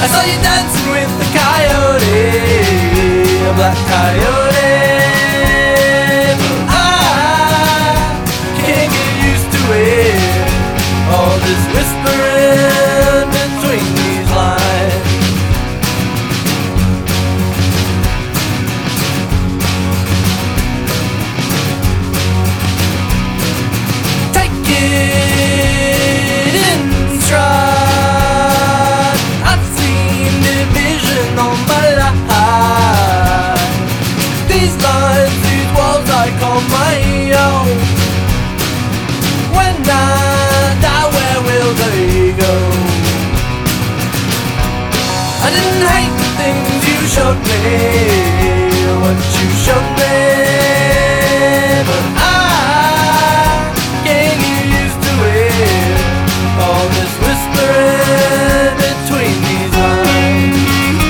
saw you dancing with the coyote, a black coyote. But I can't get used to it, all this whispering between these lines. Take it in stride, I've seen division on my life. These lines, these walls I call my own. When I die, where will they go? I didn't hate the things you showed me, what you showed me, but I can't get used to it, all this whispering between these lines.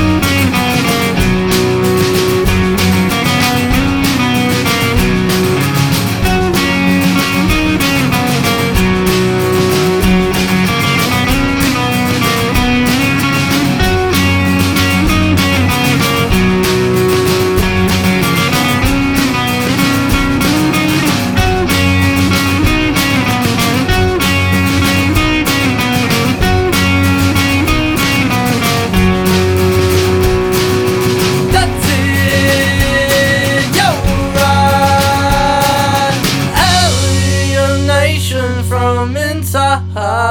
From inside,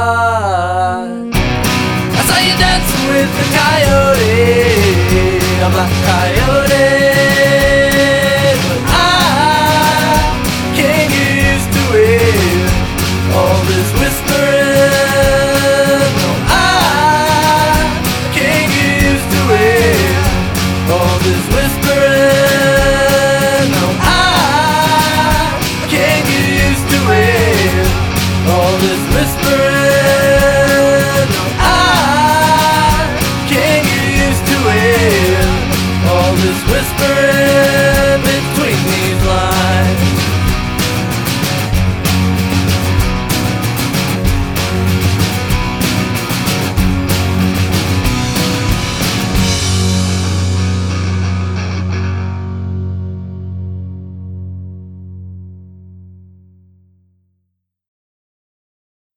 I saw you dancing with the coyote, a black coyote. But I can't get used to it, all this whispering. No, I can't get used to it, all this whispering. No, I can't get used to it, all this whispering. No, I can't get used to it, all this whispering.